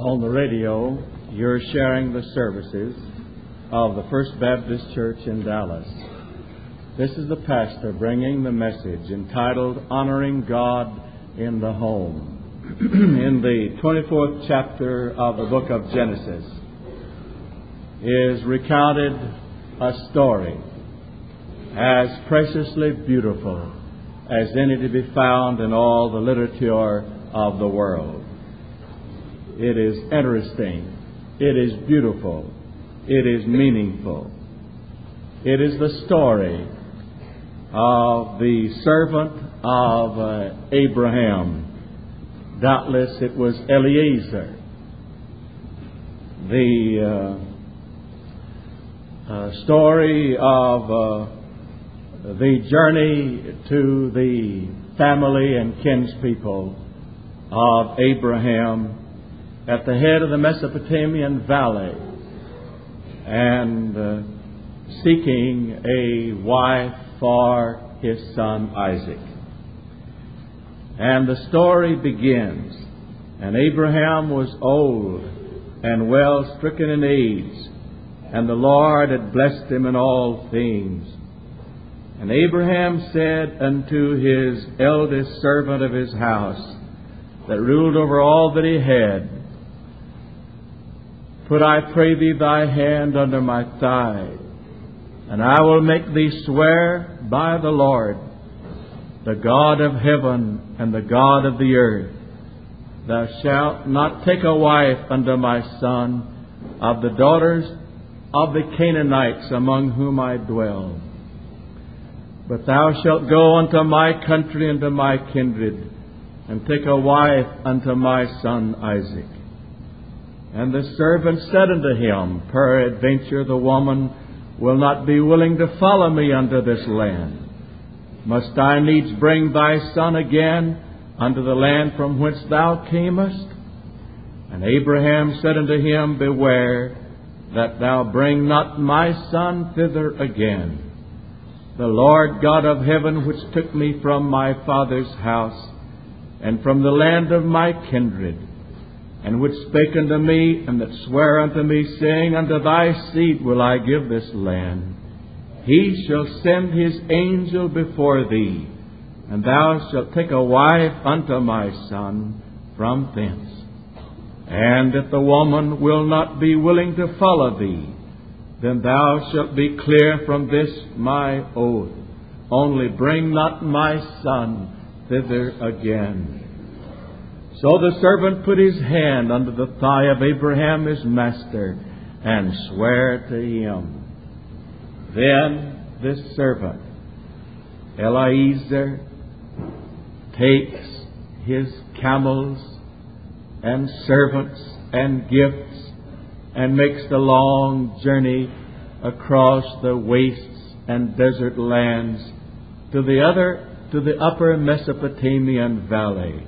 On the radio, you're sharing the services of the First Baptist Church in Dallas. This is the pastor bringing the message entitled Honoring God in the Home. In the 24th chapter of the book of Genesis is recounted a story as preciously beautiful as any to be found in all the literature of the world. It is interesting. It is beautiful. It is meaningful. It is the story of the servant of Abraham. Doubtless it was Eliezer. The story of the journey to the family and kinspeople of Abraham at the head of the Mesopotamian valley and seeking a wife for his son Isaac. And the story begins, and Abraham was old and well stricken in age, and the Lord had blessed him in all things. And Abraham said unto his eldest servant of his house, that ruled over all that he had, Put, I pray thee, thy hand under my thigh, and I will make thee swear by the Lord, the God of heaven and the God of the earth, thou shalt not take a wife unto my son of the daughters of the Canaanites among whom I dwell. But thou shalt go unto my country and to my kindred, and take a wife unto my son Isaac. And the servant said unto him, Peradventure the woman will not be willing to follow me unto this land. Must I needs bring thy son again unto the land from whence thou camest? And Abraham said unto him, Beware that thou bring not my son thither again. The Lord God of heaven, which took me from my father's house, and from the land of my kindred, and which spake unto me, and that sware unto me, saying, Unto thy seed will I give this land. He shall send his angel before thee, and thou shalt take a wife unto my son from thence. And if the woman will not be willing to follow thee, then thou shalt be clear from this my oath. Only bring not my son thither again. So the servant put his hand under the thigh of Abraham his master, and sware to him. Then this servant, Eliezer, takes his camels and servants and gifts and makes the long journey across the wastes and desert lands to the upper Mesopotamian valley.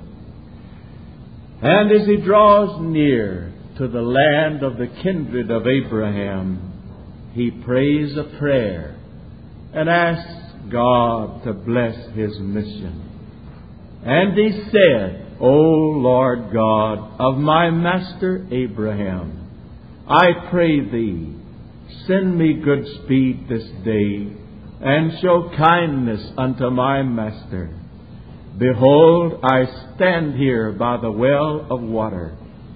And as he draws near to the land of the kindred of Abraham, he prays a prayer and asks God to bless his mission. And he said, O Lord God of my master Abraham, I pray thee, send me good speed this day, and show kindness unto my master. Behold, I stand here by the well of water,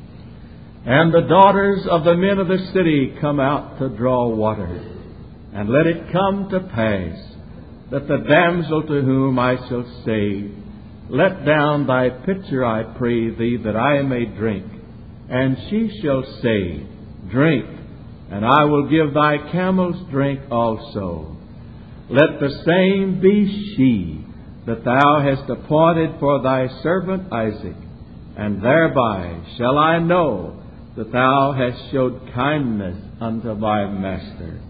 and the daughters of the men of the city come out to draw water. And let it come to pass that the damsel to whom I shall say, Let down thy pitcher, I pray thee, that I may drink. And she shall say, Drink, and I will give thy camels drink also. Let the same be she that thou hast appointed for thy servant Isaac, and thereby shall I know that thou hast showed kindness unto my master.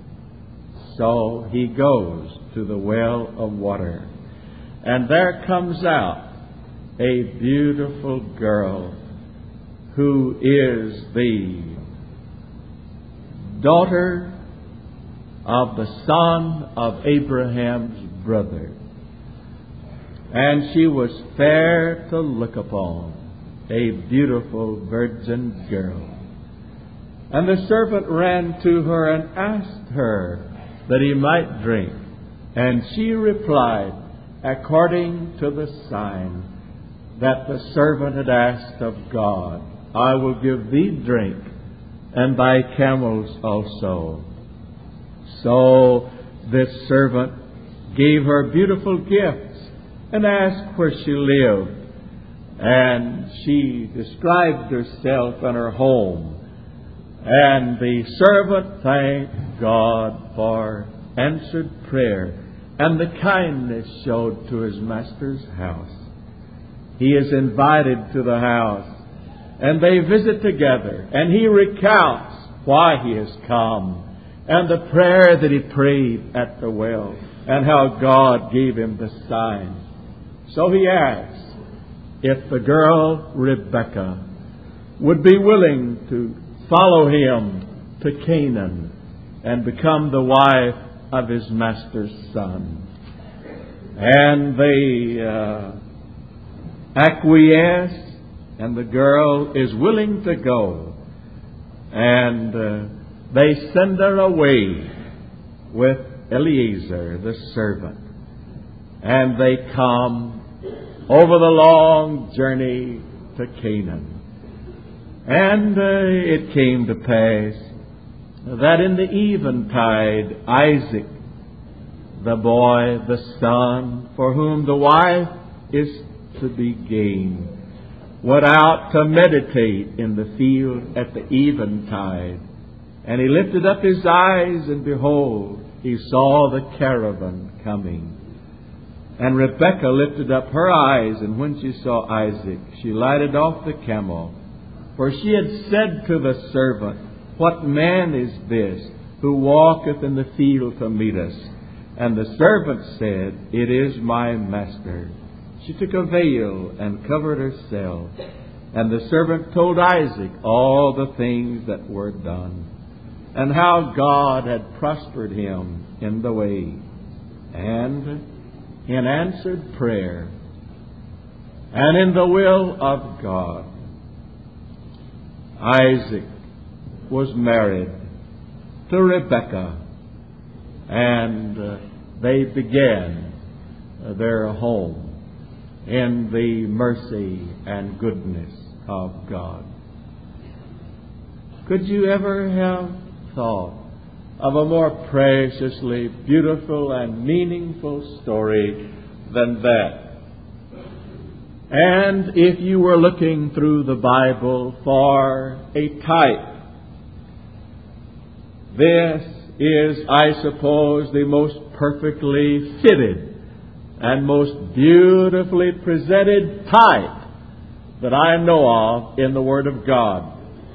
So he goes to the well of water, and there comes out a beautiful girl who is the daughter of the son of Abraham's brother. And she was fair to look upon, a beautiful virgin girl. And the servant ran to her and asked her that he might drink. And she replied, according to the sign that the servant had asked of God, I will give thee drink, and thy camels also. So this servant gave her beautiful gifts and asked where she lived. And she described herself and her home. And the servant thanked God for answered prayer and the kindness showed to his master's house. He is invited to the house, and they visit together, and he recounts why he has come, and the prayer that he prayed at the well, and how God gave him the sign. So he asks if the girl Rebekah would be willing to follow him to Canaan and become the wife of his master's son. And they acquiesce, and the girl is willing to go. And they send her away with Eliezer, the servant. And they come over the long journey to Canaan. And it came to pass that in the eventide, Isaac, the boy, the son, for whom the wife is to be gained, went out to meditate in the field at the eventide. And he lifted up his eyes, and behold, he saw the caravan coming. And Rebekah lifted up her eyes, and when she saw Isaac, she lighted off the camel. For she had said to the servant, what man is this who walketh in the field to meet us? And the servant said, it is my master. She took a veil and covered herself. And the servant told Isaac all the things that were done, and how God had prospered him in the way. And in answered prayer, and in the will of God, Isaac was married to Rebekah, and they began their home in the mercy and goodness of God. Could you ever have thought of a more preciously beautiful and meaningful story than that? And if you were looking through the Bible for a type, this is, I suppose, the most perfectly fitted and most beautifully presented type that I know of in the Word of God.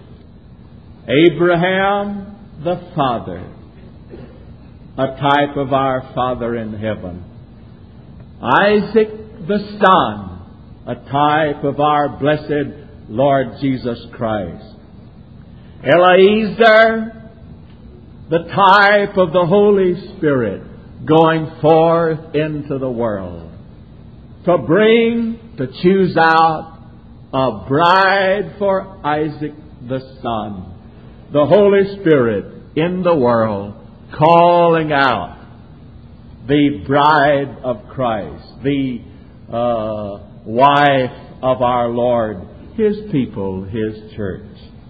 Abraham, the father, a type of our Father in heaven. Isaac, the son, a type of our blessed Lord Jesus Christ. Eliezer, the type of the Holy Spirit going forth into the world to choose out a bride for Isaac the son. The Holy Spirit in the world calling out the bride of Christ, the wife of our Lord, His people, His church.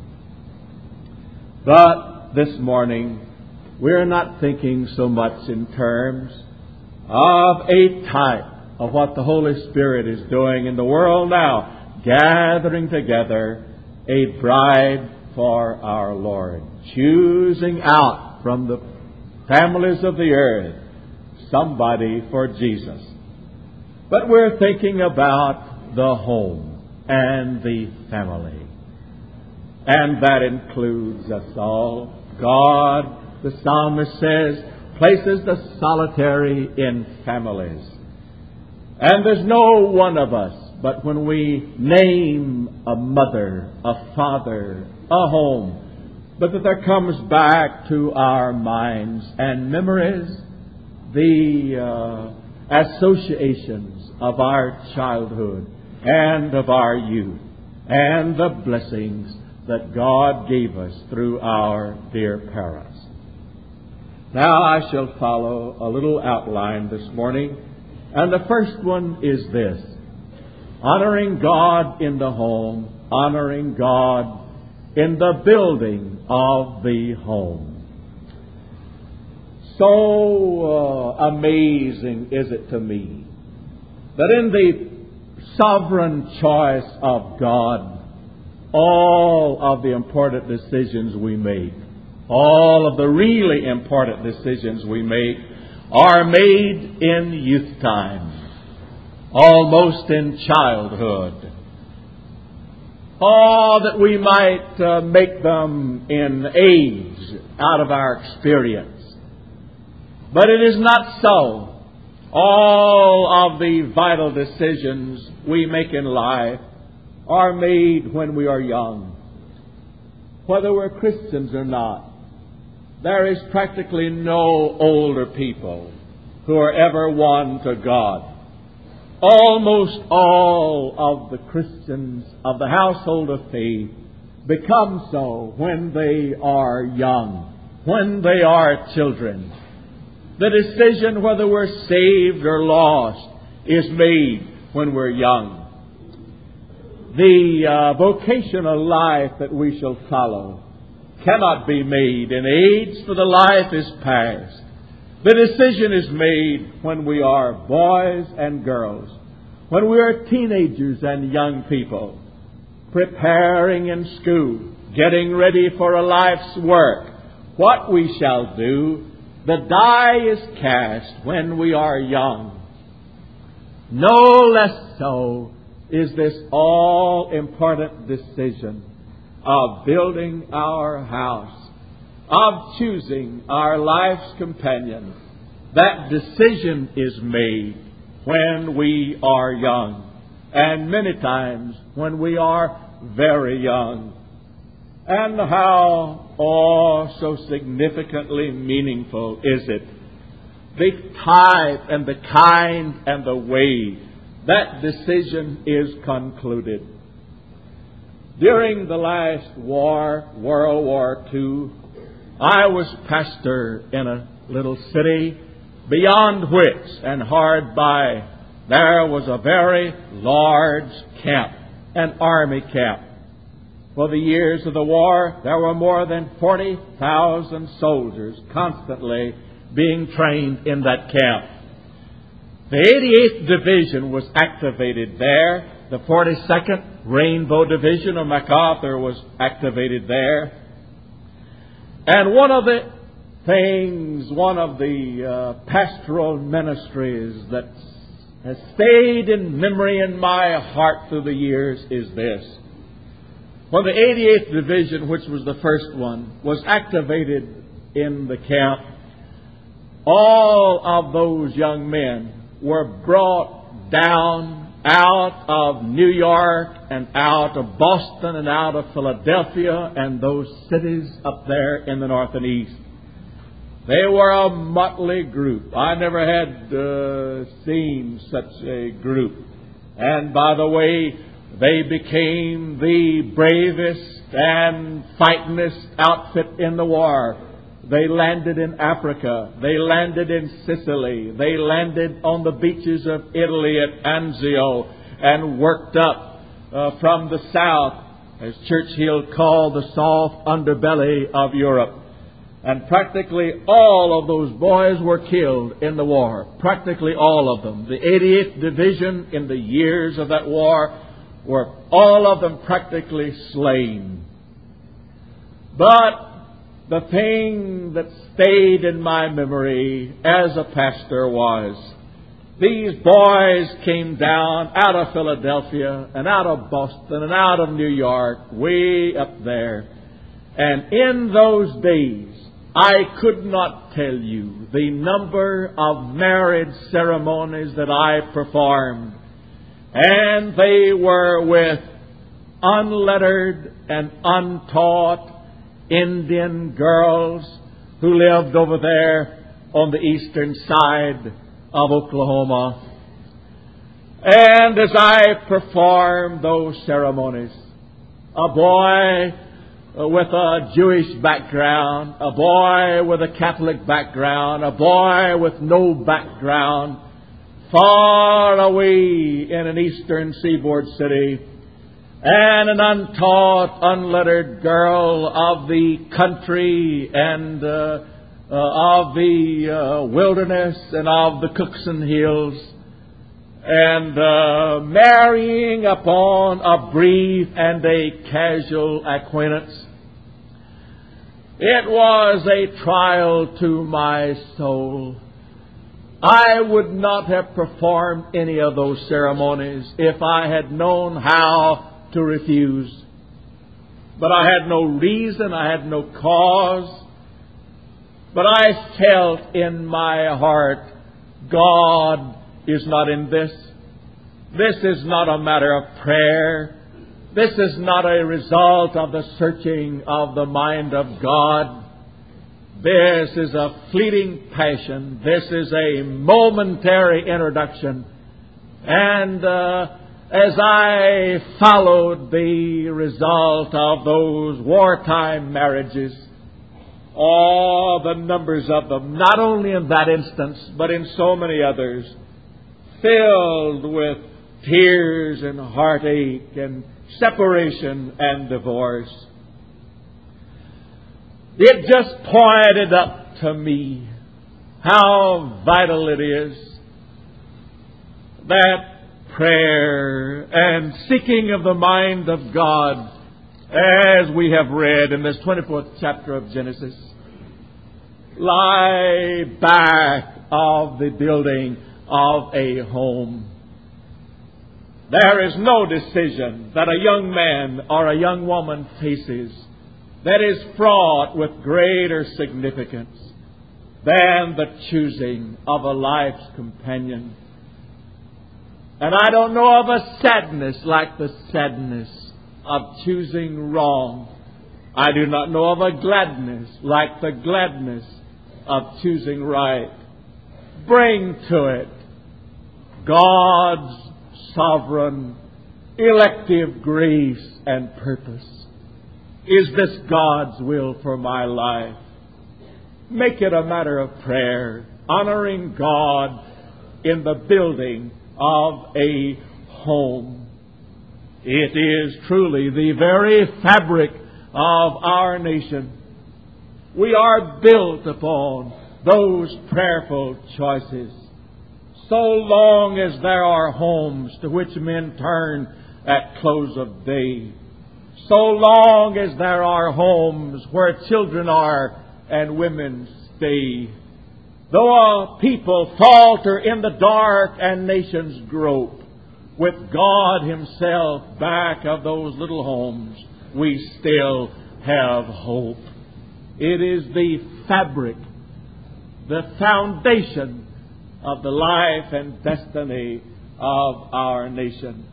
But this morning, we're not thinking so much in terms of a type of what the Holy Spirit is doing in the world now, gathering together a bride for our Lord, choosing out from the families of the earth somebody for Jesus. But we're thinking about the home and the family. And that includes us all. God, the psalmist says, places the solitary in families. And there's no one of us, but when we name a mother, a father, a home, but that there comes back to our minds and memories the associations of our childhood and of our youth. and the blessings that God gave us through our dear parents. Now I shall follow a little outline this morning, and the first one is this: honoring God in the home, honoring God in the building of the home. So amazing is it to me that in the sovereign choice of God, all of the important decisions we make, all of the really important decisions we make, are made in youth time, almost in childhood. Oh, that we might make them in age out of our experience. But it is not so. All of the vital decisions we make in life are made when we are young. Whether we're Christians or not, there is practically no older people who are ever won to God. Almost all of the Christians of the household of faith become so when they are young, when they are children. The decision whether we're saved or lost is made when we're young. The vocational life that we shall follow cannot be made in age, for the life is past. The decision is made when we are boys and girls, when we are teenagers and young people, preparing in school, getting ready for a life's work. What we shall do, the die is cast when we are young. No less so is this all-important decision of building our house, of choosing our life's companion. That decision is made when we are young, and many times when we are very young. And how, so significantly meaningful is it, the type and the kind and the way that decision is concluded. During the last war, World War II, I was pastor in a little city beyond which and hard by there was a very large camp, an army camp. For the years of the war, there were more than 40,000 soldiers constantly being trained in that camp. The 88th Division was activated there. The 42nd Rainbow Division of MacArthur was activated there. And one of the pastoral ministries that has stayed in memory in my heart through the years is this. When the 88th Division, which was the first one, was activated in the camp, all of those young men were brought down out of New York and out of Boston and out of Philadelphia and those cities up there in the north and east. They were a motley group. I never had seen such a group. And by the way, they became the bravest and fightingest outfit in the war. They landed in Africa. They landed in Sicily. They landed on the beaches of Italy at Anzio and worked up from the south, as Churchill called the soft underbelly of Europe. And practically all of those boys were killed in the war. Practically all of them. The 88th Division in the years of that war were all of them practically slain. But the thing that stayed in my memory as a pastor was these boys came down out of Philadelphia and out of Boston and out of New York, way up there. And in those days, I could not tell you the number of marriage ceremonies that I performed. And they were with unlettered and untaught Indian girls who lived over there on the eastern side of Oklahoma. And as I performed those ceremonies, a boy with a Jewish background, a boy with a Catholic background, a boy with no background, far away in an eastern seaboard city, and an untaught, unlettered girl of the country and of the wilderness and of the Cookson Hills, and marrying upon a brief and a casual acquaintance. It was a trial to my soul. I would not have performed any of those ceremonies if I had known how to refuse. But I had no reason, I had no cause. But I felt in my heart, God is not in this. This is not a matter of prayer. This is not a result of the searching of the mind of God. This is a fleeting passion. This is a momentary introduction. And as I followed the result of those wartime marriages, all the numbers of them, not only in that instance, but in so many others, filled with tears and heartache and separation and divorce. It just pointed up to me how vital it is that prayer and seeking of the mind of God, as we have read in this 24th chapter of Genesis, lie back of the building of a home. There is no decision that a young man or a young woman faces that is fraught with greater significance than the choosing of a life's companion. And I don't know of a sadness like the sadness of choosing wrong. I do not know of a gladness like the gladness of choosing right. Bring to it God's sovereign, elective grace and purpose. Is this God's will for my life? Make it a matter of prayer, honoring God in the building of a home. It is truly the very fabric of our nation. We are built upon those prayerful choices. So long as there are homes to which men turn at close of day, so long as there are homes where children are and women stay, though a people falter in the dark and nations grope, with God Himself back of those little homes, we still have hope. It is the fabric, the foundation of the life and destiny of our nation.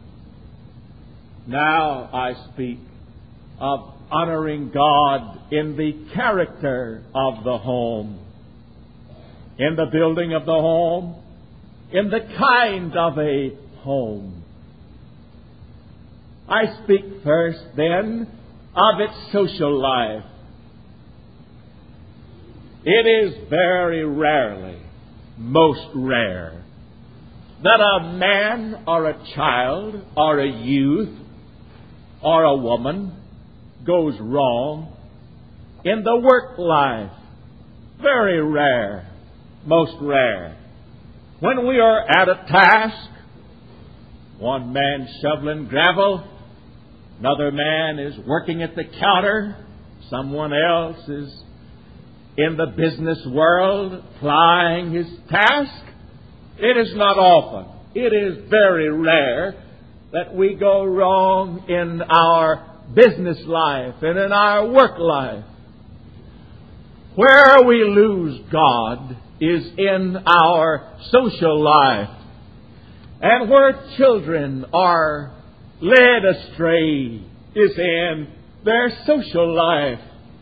Now I speak of honoring God in the character of the home, in the building of the home, in the kind of a home. I speak first then of its social life. It is very rarely, most rare, that a man or a child or a youth or a woman goes wrong in the work life. Very rare, most rare. When we are at a task, one man shoveling gravel, another man is working at the counter, someone else is in the business world plying his task. It is not often, it is very rare that we go wrong in our business life and in our work life. Where we lose God is in our social life, and where children are led astray is in their social life.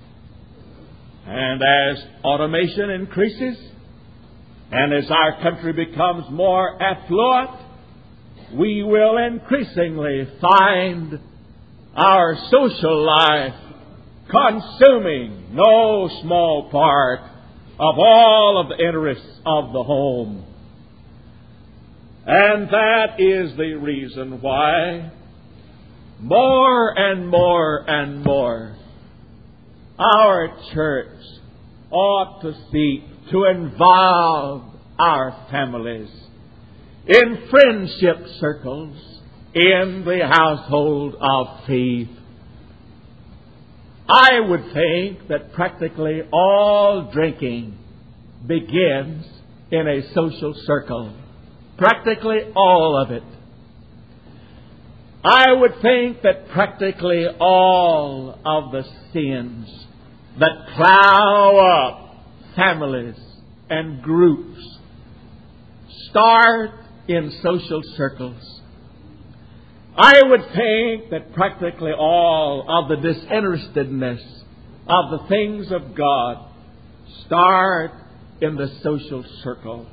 And as automation increases, and as our country becomes more affluent, we will increasingly find our social life consuming no small part of all of the interests of the home. And that is the reason why more and more and more our church ought to seek to involve our families in friendship circles in the household of faith. I would think that practically all drinking begins in a social circle. Practically all of it. I would think that practically all of the sins that plow up families and groups start in social circles. I would think that practically all of the disinterestedness of the things of God start in the social circle.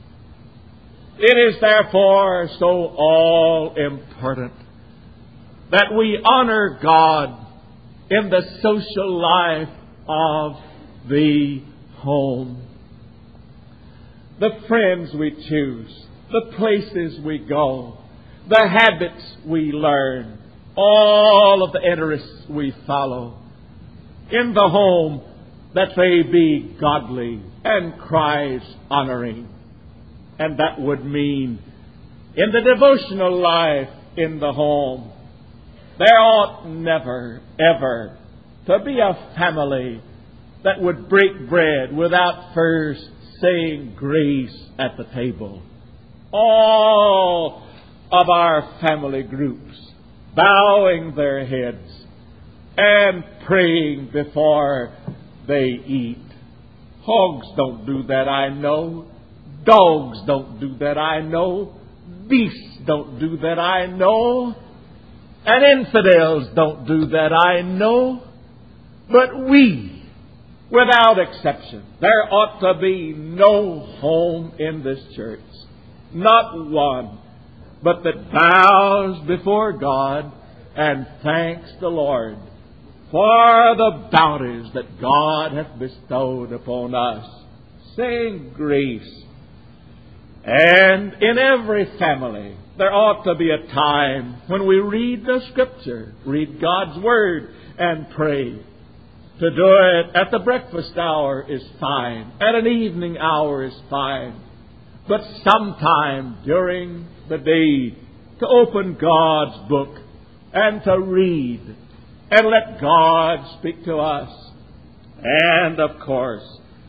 It is therefore so all important that we honor God in the social life of the home. The friends we choose, the places we go, the habits we learn, all of the interests we follow in the home, that they be godly and Christ-honoring. And that would mean in the devotional life in the home, there ought never, ever to be a family that would break bread without first saying grace at the table. All of our family groups bowing their heads and praying before they eat. Hogs don't do that, I know. Dogs don't do that, I know. Beasts don't do that, I know. And infidels don't do that, I know. But we, without exception, there ought to be no home in this church, not one, but that bows before God and thanks the Lord for the bounties that God hath bestowed upon us, saying grace. And in every family, there ought to be a time when we read the Scripture, read God's Word, and pray. To do it at the breakfast hour is fine. At an evening hour is fine. But sometime during the day, to open God's book and to read and let God speak to us. And of course,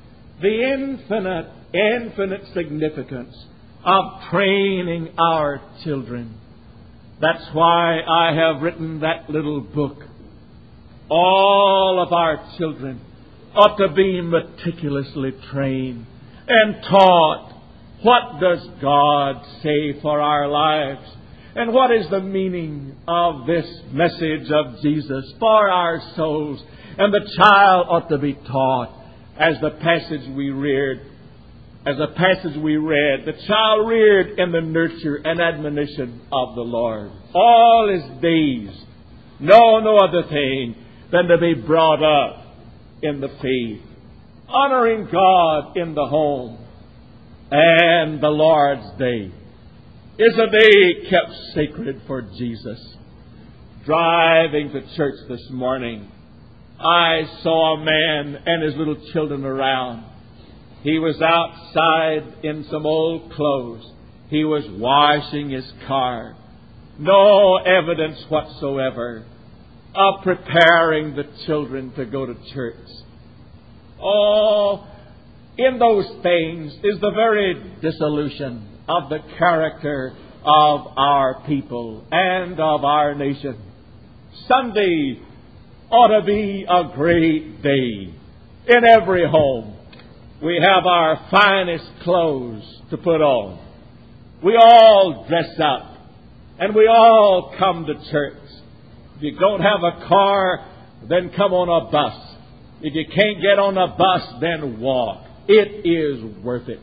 the infinite significance of training our children. That's why I have written that little book. All of our children ought to be meticulously trained and taught what does God say for our lives, and what is the meaning of this message of Jesus for our souls. And the child ought to be taught as the passage we read, the child reared in the nurture and admonition of the Lord. All his days, no other thing than to be brought up in the faith, honoring God in the home. And the Lord's Day is a day kept sacred for Jesus. Driving to church this morning, I saw a man and his little children around. He was outside in some old clothes. He was washing his car. No evidence whatsoever of preparing the children to go to church. Oh, in those things is the very dissolution of the character of our people and of our nation. Sunday ought to be a great day in every home. We have our finest clothes to put on. We all dress up and we all come to church. If you don't have a car, then come on a bus. If you can't get on a bus, then walk. It is worth it.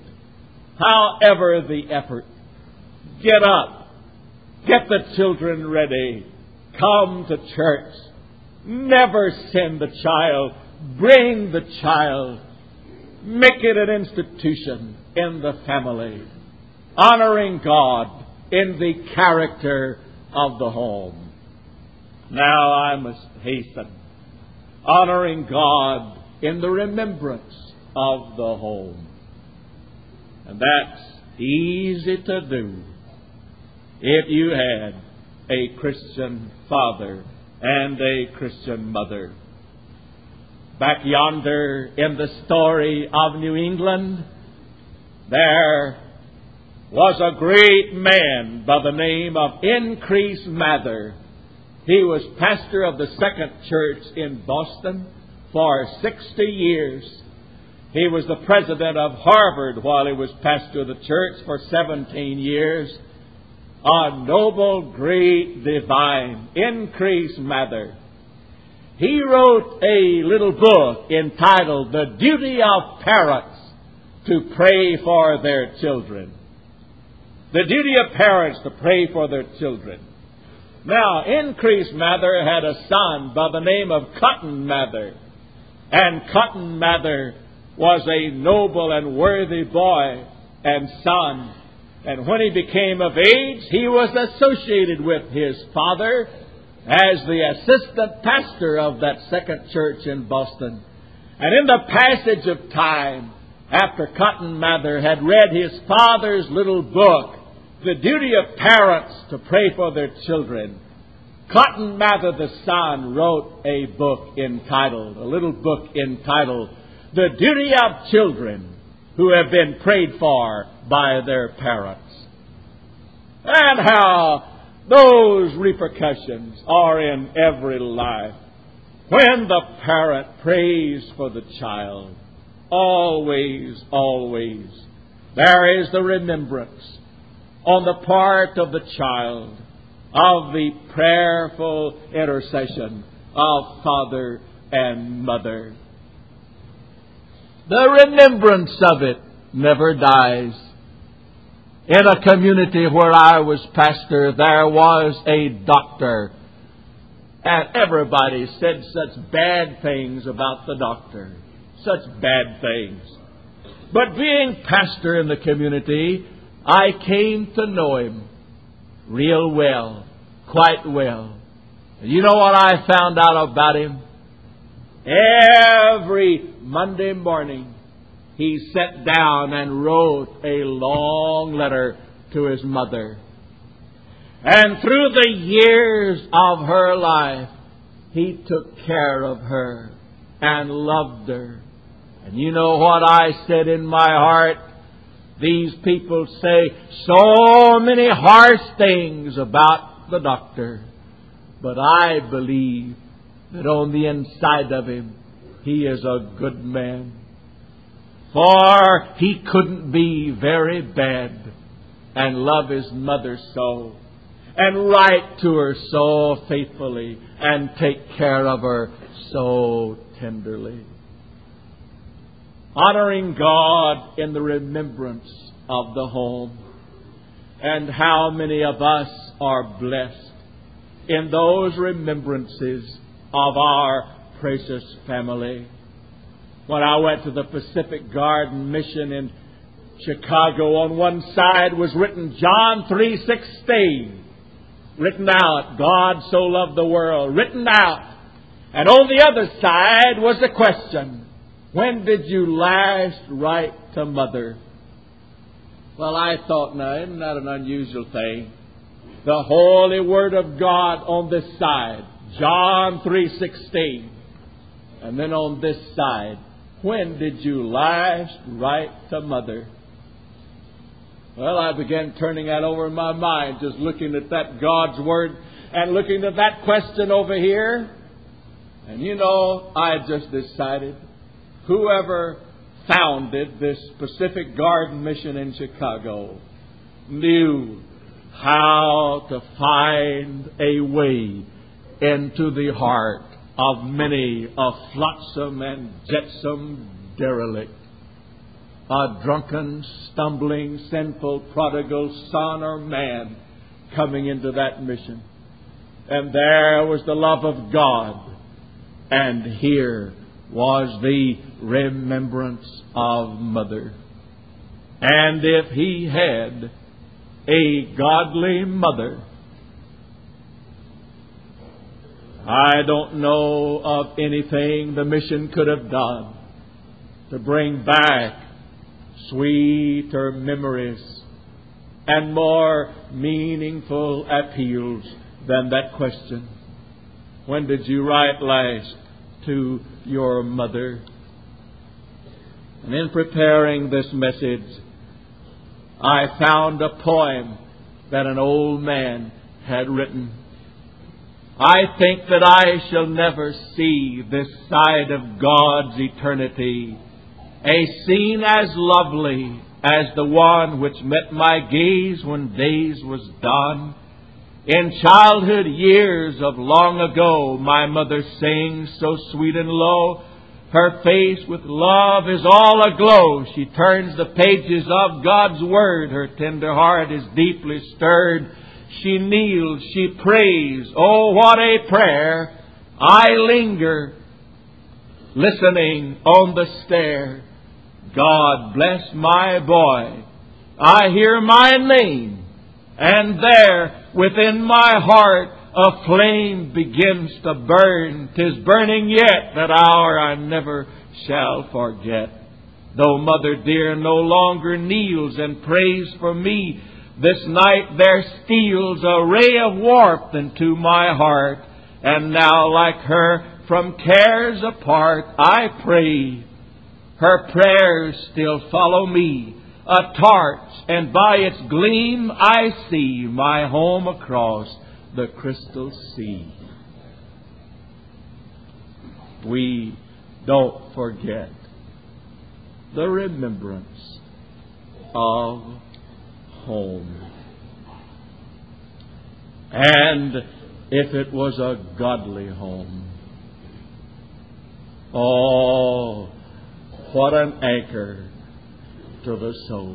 However the effort. Get up. Get the children ready. Come to church. Never send the child. Bring the child. Make it an institution in the family. Honoring God in the character of the home. Now I must hasten. Honoring God in the remembrance of the home. And that's easy to do if you had a Christian father and a Christian mother. Back yonder in the story of New England, there was a great man by the name of Increase Mather. He was pastor of the Second Church in Boston for 60 years. He was the president of Harvard while he was pastor of the church for 17 years. A noble, great divine, Increase Mather. He wrote a little book entitled The Duty of Parents to Pray for Their Children. The duty of parents to pray for their children. Now, Increase Mather had a son by the name of Cotton Mather. And Cotton Mather was a noble and worthy boy and son. And when he became of age, he was associated with his father as the assistant pastor of that second church in Boston. And in the passage of time, after Cotton Mather had read his father's little book, The Duty of Parents to Pray for Their Children, Cotton Mather the son wrote a little book entitled, The Duty of Children Who Have Been Prayed For by Their Parents. And how those repercussions are in every life. When the parent prays for the child, always, always, there is the remembrance on the part of the child of the prayerful intercession of father and mother. The remembrance of it never dies. In a community where I was pastor, there was a doctor. And everybody said such bad things about the doctor. Such bad things. But being pastor in the community, I came to know him real well, quite well. And you know what I found out about him? Every Monday morning, he sat down and wrote a long letter to his mother. And through the years of her life, he took care of her and loved her. And you know what I said in my heart? These people say so many harsh things about the doctor. But I believe that on the inside of him, he is a good man. For he couldn't be very bad and love his mother so, and write to her so faithfully, and take care of her so tenderly. Honoring God in the remembrance of the home. And how many of us are blessed in those remembrances of our precious family. When I went to the Pacific Garden Mission in Chicago, on one side was written John 3:16, written out, God so loved the world, written out. And on the other side was the question, when did you last write to Mother? Well, I thought, now, isn't that an unusual thing? The Holy Word of God on this side, John 3:16. And then on this side, when did you last write to Mother? Well, I began turning that over in my mind, just looking at that God's Word and looking at that question over here. And you know, I just decided, whoever founded this Pacific Garden Mission in Chicago knew how to find a way into the heart of many a flotsam and jetsam derelict, a drunken, stumbling, sinful, prodigal son or man coming into that mission. and there was the love of God, and here was the remembrance of mother. And if he had a godly mother, I don't know of anything the mission could have done to bring back sweeter memories and more meaningful appeals than that question. When did you write last to your mother? And in preparing this message, I found a poem that an old man had written. I think that I shall never see this side of God's eternity a scene as lovely as the one which met my gaze when days was done. In childhood years of long ago, my mother sings so sweet and low. Her face with love is all aglow. She turns the pages of God's Word. Her tender heart is deeply stirred. She kneels, she prays. Oh, what a prayer! I linger, listening on the stair. God bless my boy. I hear my name, and there within my heart a flame begins to burn. 'Tis burning yet, that hour I never shall forget. Though mother dear no longer kneels and prays for me, this night there steals a ray of warmth into my heart. And now, like her, from cares apart, I pray. Her prayers still follow me, a torch, and by its gleam I see my home across the crystal sea. We don't forget the remembrance of home. And if it was a godly home, oh, what an anchor to the soul.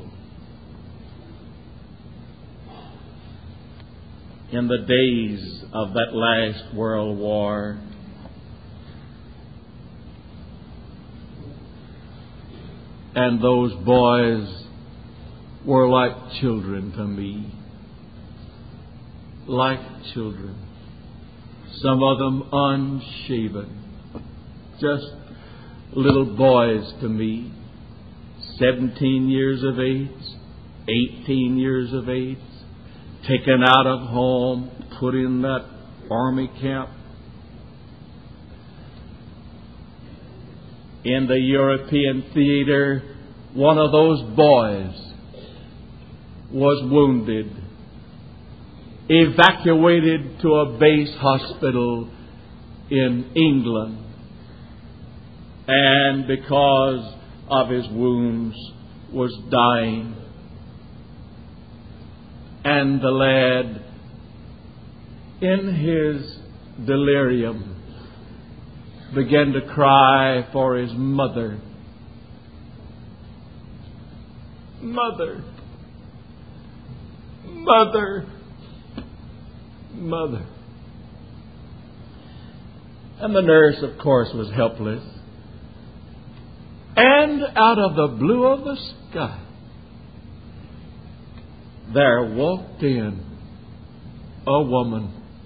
In the days of that last World War, and those boys were like children to me. Like children. Some of them unshaven. Just little boys to me. 17 years of age, 18 years of age, taken out of home, put in that army camp. In the European theater, one of those boys was wounded, evacuated to a base hospital in England, and because of his wounds was dying. And the lad, in his delirium, began to cry for his mother. Mother, mother, mother. And the nurse, of course, was helpless. And out of the blue of the sky, there walked in a woman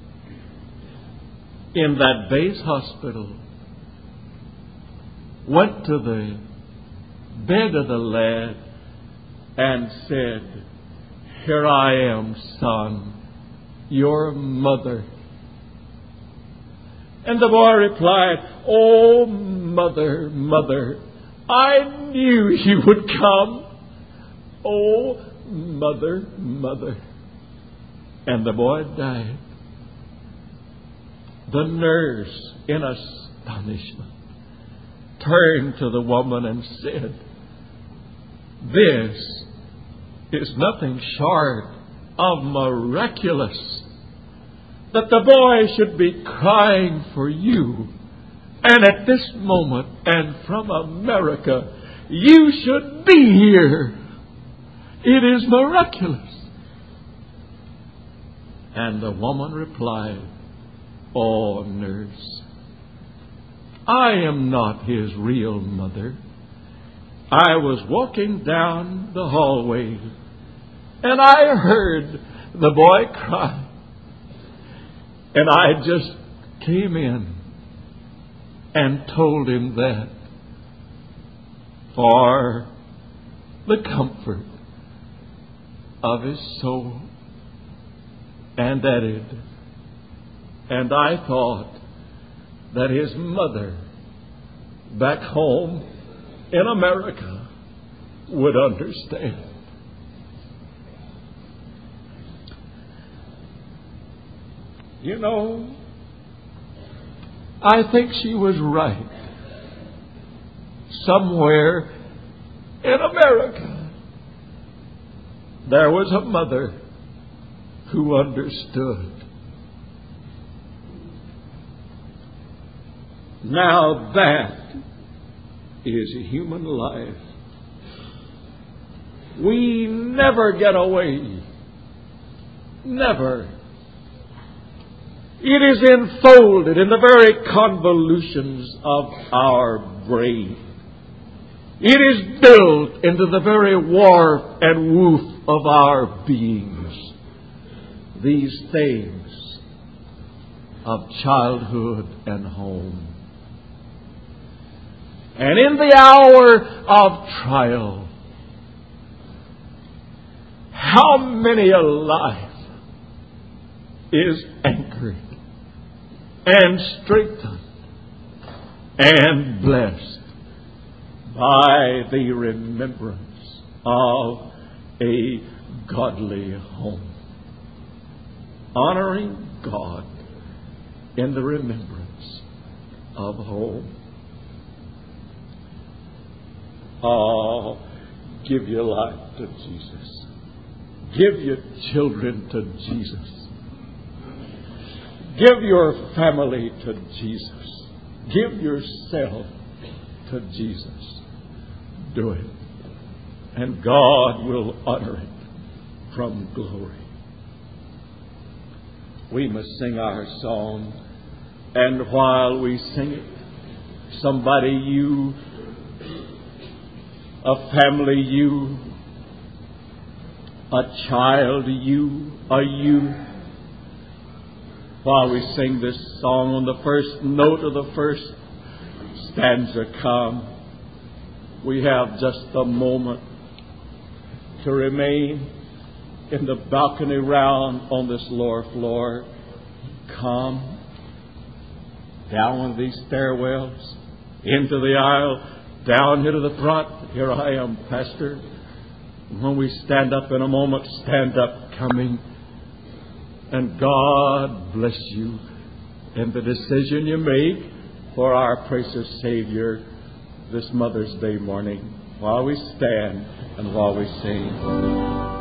in that base hospital, went to the bed of the lad and said, "Here I am, son, your mother." And the boy replied, "Oh, mother, mother, I knew you would come. Oh, mother, mother." And the boy died. The nurse, in astonishment, turned to the woman and said, "This is nothing short of miraculous, that the boy should be crying for you, and at this moment, and from America, you should be here. It is miraculous." And the woman replied, Oh, nurse, I am not his real mother. I was walking down the hallway and I heard the boy cry. And I just came in and told him that for the comfort of his soul. And I thought that his mother back home in America would understand. You know, I think she was right. Somewhere in America, there was a mother who understood. Now that is human life. We never get away. Never. It is enfolded in the very convolutions of our brain. It is built into the very warp and woof of our beings. These things of childhood and home. And in the hour of trial, how many a life is anchored and strengthened and blessed by the remembrance of a godly home. Honoring God in the remembrance of home. Oh, give your life to Jesus. Give your children to Jesus. Give your family to Jesus. Give yourself to Jesus. Do it. And God will honor it from glory. We must sing our song. And while we sing it, somebody, you, a family, you, a child, you, a youth, while we sing this song, on the first note of the first stanza come, we have just a moment to remain in the balcony round on this lower floor. Come down one of these stairwells, into the aisle, down here to the front. Here I am, Pastor. When we stand up in a moment, stand up coming. And God bless you in the decision you make for our precious Savior this Mother's Day morning, while we stand and while we sing.